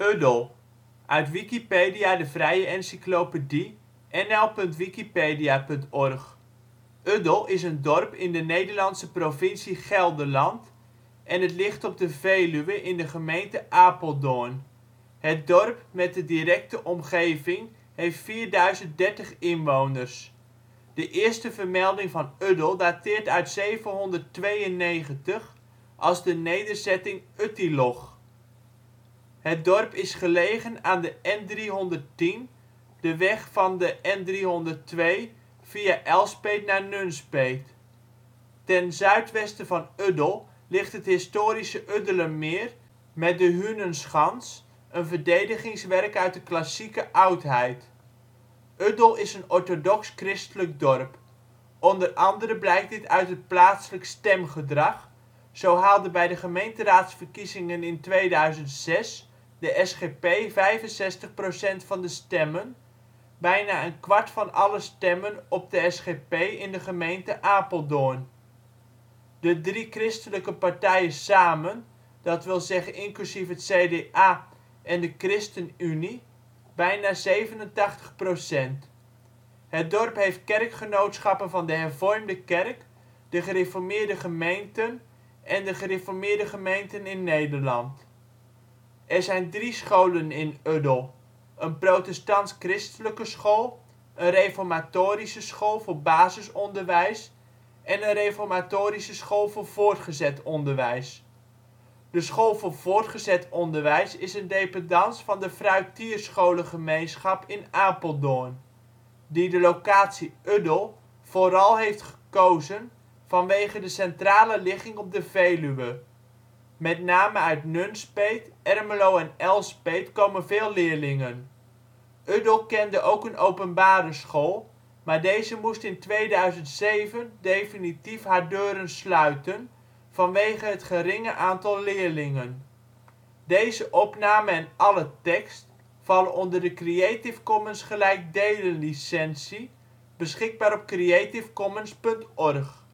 Uddel, uit Wikipedia, de vrije encyclopedie. nl.wikipedia.org. Uddel is een dorp in de Nederlandse provincie Gelderland en het ligt op de Veluwe in de gemeente Apeldoorn. Het dorp met de directe omgeving heeft 4030 inwoners. De eerste vermelding van Uddel dateert uit 792 als de nederzetting Uttiloch. Het dorp is gelegen aan de N310, de weg van de N302 via Elspeet naar Nunspeet. Ten zuidwesten van Uddel ligt het historische Uddelermeer met de Hunenschans, een verdedigingswerk uit de klassieke oudheid. Uddel is een orthodox-christelijk dorp. Onder andere blijkt dit uit het plaatselijk stemgedrag, zo haalde bij de gemeenteraadsverkiezingen in 2006 de SGP 65% van de stemmen, bijna een kwart van alle stemmen op de SGP in de gemeente Apeldoorn. De drie christelijke partijen samen, dat wil zeggen inclusief het CDA en de ChristenUnie, bijna 87%. Het dorp heeft kerkgenootschappen van de Hervormde Kerk, de Gereformeerde Gemeenten en de Gereformeerde Gemeenten in Nederland. Er zijn 3 scholen in Uddel: een protestants-christelijke school, een reformatorische school voor basisonderwijs en een reformatorische school voor voortgezet onderwijs. De school voor voortgezet onderwijs is een dependance van de Fruitierscholengemeenschap in Apeldoorn, die de locatie Uddel vooral heeft gekozen vanwege de centrale ligging op de Veluwe. Met name uit Nunspeet, Ermelo en Elspeet komen veel leerlingen. Uddel kende ook een openbare school, maar deze moest in 2007 definitief haar deuren sluiten vanwege het geringe aantal leerlingen. Deze opname en alle tekst vallen onder de Creative Commons gelijkdelen licentie, beschikbaar op creativecommons.org